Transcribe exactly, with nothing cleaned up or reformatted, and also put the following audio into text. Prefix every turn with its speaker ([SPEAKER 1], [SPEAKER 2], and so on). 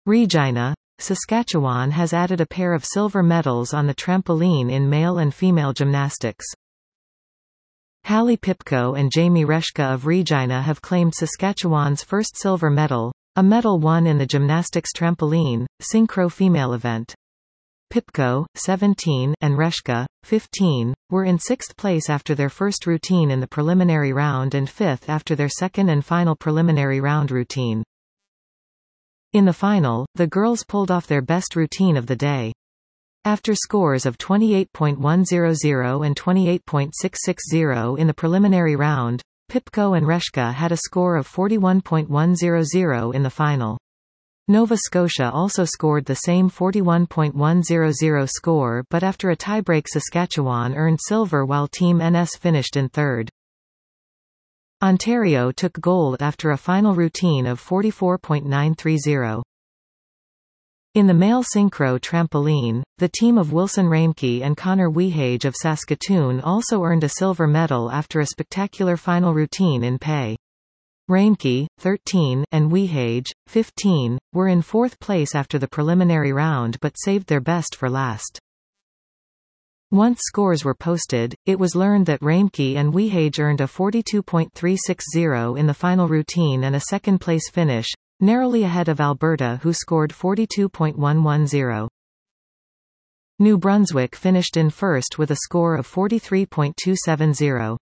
[SPEAKER 1] Regina, Saskatchewan has added a pair of silver medals on the trampoline in male and female gymnastics. Hallie Pipko and Jamie Reshka of Regina have claimed Saskatchewan's first silver medal, a medal won in the gymnastics trampoline, synchro female event. Pipko, seventeen, and Reshka, fifteen, were in sixth place after their first routine in the preliminary round and fifth after their second and final preliminary round routine. In the final, the girls pulled off their best routine of the day. After scores of twenty-eight point one hundred and twenty-eight point six six zero in the preliminary round, Pipko and Reshka had a score of forty-one point one hundred in the final. Nova Scotia also scored the same forty-one point one hundred score, but after a tiebreak Saskatchewan earned silver while Team N S finished in third. Ontario took gold after a final routine of forty-four point nine three zero. In the male synchro trampoline, the team of Wilson Reimke and Connor Wehage of Saskatoon also earned a silver medal after a spectacular final routine in pay. Reimke, thirteen, and Wehage, fifteen, were in fourth place after the preliminary round but saved their best for last. Once scores were posted, it was learned that Reimke and Wehage earned a forty-two point three six zero in the final routine and a second-place finish, narrowly ahead of Alberta who scored forty-two point one one zero. New Brunswick finished in first with a score of forty-three point two seven zero.